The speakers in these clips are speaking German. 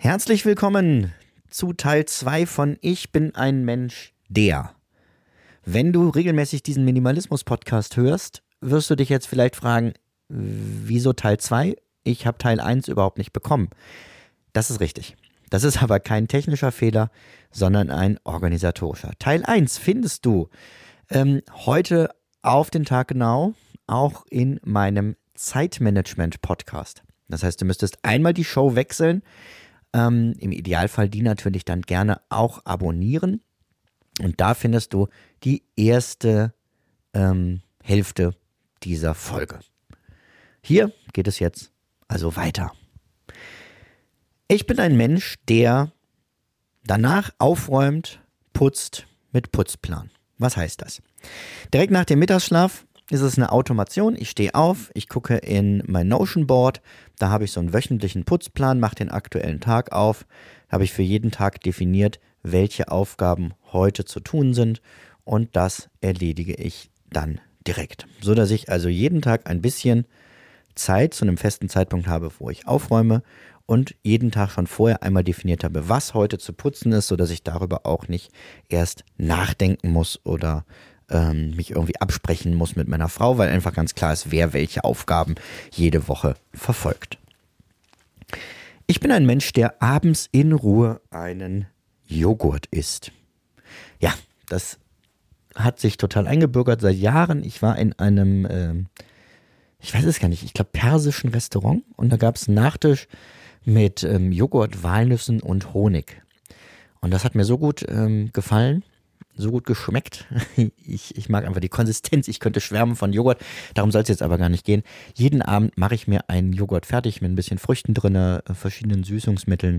Herzlich willkommen zu Teil 2 von Ich bin ein Mensch, der. Wenn du regelmäßig diesen Minimalismus-Podcast hörst, wirst du dich jetzt vielleicht fragen, wieso Teil 2? Ich habe Teil 1 überhaupt nicht bekommen. Das ist richtig. Das ist aber kein technischer Fehler, sondern ein organisatorischer. Teil 1 findest du heute auf den Tag genau auch in meinem Zeitmanagement-Podcast. Das heißt, du müsstest einmal die Show wechseln, im Idealfall die natürlich dann gerne auch abonnieren. Und da findest du die erste Hälfte dieser Folge. Hier geht es jetzt also weiter. Ich bin ein Mensch, der danach aufräumt, putzt mit Putzplan. Was heißt das? Direkt nach dem Mittagsschlaf ist es eine Automation. Ich stehe auf, ich gucke in mein Notion-Board, da habe ich so einen wöchentlichen Putzplan, mache den aktuellen Tag auf, habe ich für jeden Tag definiert, welche Aufgaben heute zu tun sind und das erledige ich dann direkt. So dass ich also jeden Tag ein bisschen Zeit zu einem festen Zeitpunkt habe, wo ich aufräume und jeden Tag schon vorher einmal definiert habe, was heute zu putzen ist, sodass ich darüber auch nicht erst nachdenken muss oder mich irgendwie absprechen muss mit meiner Frau, weil einfach ganz klar ist, wer welche Aufgaben jede Woche verfolgt. Ich bin ein Mensch, der abends in Ruhe einen Joghurt isst. Ja, das hat sich total eingebürgert seit Jahren. Ich war in einem, ich weiß es gar nicht, ich glaube persischen Restaurant und da gab es einen Nachtisch mit Joghurt, Walnüssen und Honig. Und das hat mir so gut gefallen, so gut geschmeckt. Ich mag einfach die Konsistenz, ich könnte schwärmen von Joghurt, darum soll es jetzt aber gar nicht gehen. Jeden Abend mache ich mir einen Joghurt fertig mit ein bisschen Früchten drin, verschiedenen Süßungsmitteln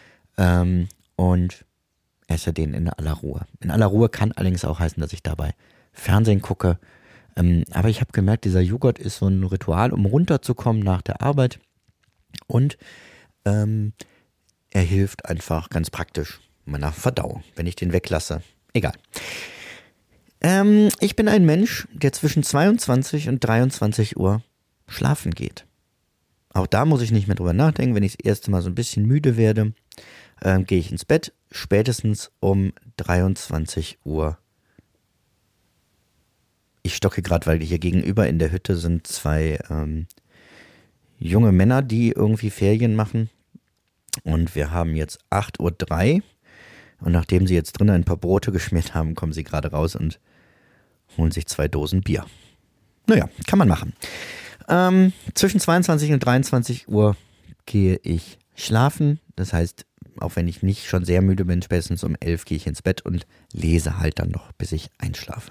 und esse den in aller Ruhe. In aller Ruhe kann allerdings auch heißen, dass ich dabei Fernsehen gucke. Aber ich habe gemerkt, dieser Joghurt ist so ein Ritual, um runterzukommen nach der Arbeit und er hilft einfach ganz praktisch meiner Verdauung, wenn ich den weglasse. Egal. Ich bin ein Mensch, der zwischen 22 und 23 Uhr schlafen geht. Auch da muss ich nicht mehr drüber nachdenken. Wenn ich das erste Mal so ein bisschen müde werde, gehe ich ins Bett, spätestens um 23 Uhr. Ich stocke gerade, weil hier gegenüber in der Hütte sind zwei junge Männer, die irgendwie Ferien machen. Und wir haben jetzt 8:03 Uhr. Und nachdem sie jetzt drinnen ein paar Brote geschmiert haben, kommen sie gerade raus und holen sich 2 Dosen Bier. Naja, kann man machen. Zwischen 22 und 23 Uhr gehe ich schlafen. Das heißt, auch wenn ich nicht schon sehr müde bin, spätestens um 11 gehe ich ins Bett und lese halt dann noch, bis ich einschlafe.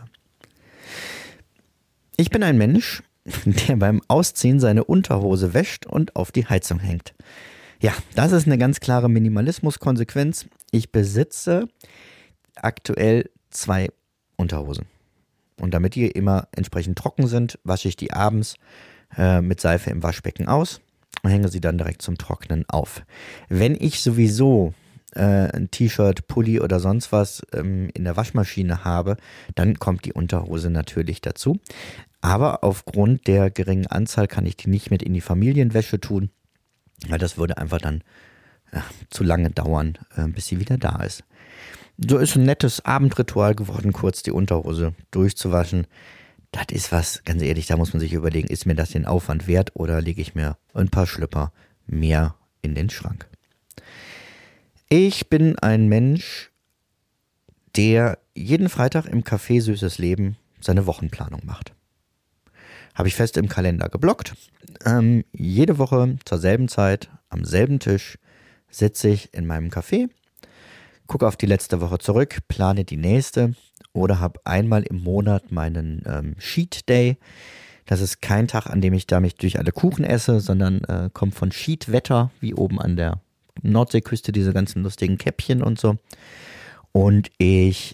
Ich bin ein Mensch, der beim Ausziehen seine Unterhose wäscht und auf die Heizung hängt. Ja, das ist eine ganz klare Minimalismus-Konsequenz. Ich besitze aktuell 2 Unterhosen. Und damit die immer entsprechend trocken sind, wasche ich die abends mit Seife im Waschbecken aus und hänge sie dann direkt zum Trocknen auf. Wenn ich sowieso ein T-Shirt, Pulli oder sonst was in der Waschmaschine habe, dann kommt die Unterhose natürlich dazu. Aber aufgrund der geringen Anzahl kann ich die nicht mit in die Familienwäsche tun, weil das würde einfach dann zu lange dauern, bis sie wieder da ist. So ist ein nettes Abendritual geworden, kurz die Unterhose durchzuwaschen. Das ist was, ganz ehrlich, da muss man sich überlegen, ist mir das den Aufwand wert oder lege ich mir ein paar Schlüpper mehr in den Schrank? Ich bin ein Mensch, der jeden Freitag im Café Süßes Leben seine Wochenplanung macht. Habe ich fest im Kalender geblockt. Jede Woche zur selben Zeit, am selben Tisch, sitze ich in meinem Café, gucke auf die letzte Woche zurück, plane die nächste oder habe einmal im Monat meinen Cheat Day. Das ist kein Tag, an dem ich da mich durch alle Kuchen esse, sondern kommt von Cheat-Wetter, wie oben an der Nordseeküste, diese ganzen lustigen Käppchen und so. Und ich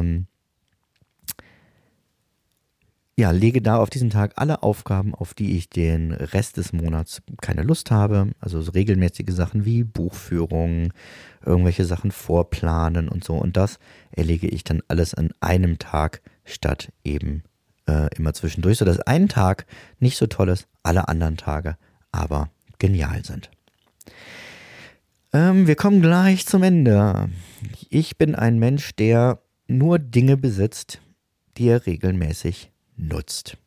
lege da auf diesen Tag alle Aufgaben, auf die ich den Rest des Monats keine Lust habe. Also so regelmäßige Sachen wie Buchführung, irgendwelche Sachen vorplanen und so. Und das erlege ich dann alles an einem Tag statt eben immer zwischendurch, sodass ein Tag nicht so toll ist, alle anderen Tage aber genial sind. Wir kommen gleich zum Ende. Ich bin ein Mensch, der nur Dinge besitzt, die er regelmäßig nutzt.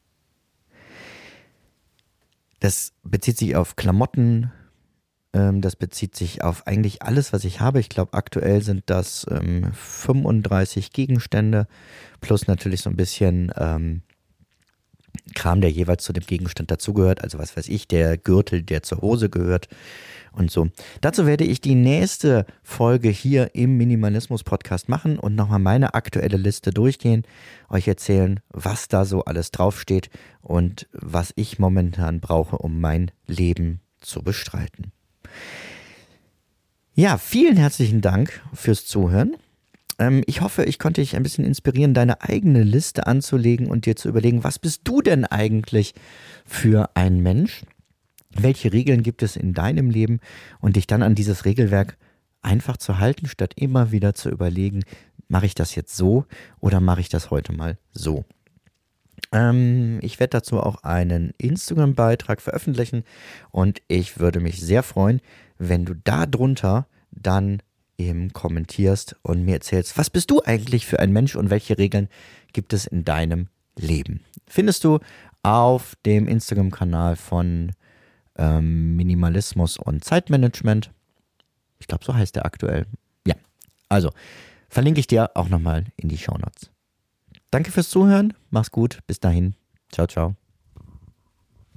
Das bezieht sich auf Klamotten, das bezieht sich auf eigentlich alles, was ich habe. Ich glaube, aktuell sind das 35 Gegenstände plus natürlich so ein bisschen Kram, der jeweils zu dem Gegenstand dazugehört. Also was weiß ich, der Gürtel, der zur Hose gehört und so. Dazu werde ich die nächste Folge hier im Minimalismus-Podcast machen und nochmal meine aktuelle Liste durchgehen, euch erzählen, was da so alles draufsteht und was ich momentan brauche, um mein Leben zu bestreiten. Ja, vielen herzlichen Dank fürs Zuhören. Ich hoffe, ich konnte dich ein bisschen inspirieren, deine eigene Liste anzulegen und dir zu überlegen, was bist du denn eigentlich für ein Mensch? Welche Regeln gibt es in deinem Leben? Und dich dann an dieses Regelwerk einfach zu halten, statt immer wieder zu überlegen, mache ich das jetzt so oder mache ich das heute mal so? Ich werde dazu auch einen Instagram-Beitrag veröffentlichen und ich würde mich sehr freuen, wenn du da drunter dann eben kommentierst und mir erzählst, was bist du eigentlich für ein Mensch und welche Regeln gibt es in deinem Leben? Findest du auf dem Instagram-Kanal von Minimalismus und Zeitmanagement. Ich glaube, so heißt der aktuell. Ja, also verlinke ich dir auch nochmal in die Shownotes. Danke fürs Zuhören, mach's gut, bis dahin, ciao, ciao.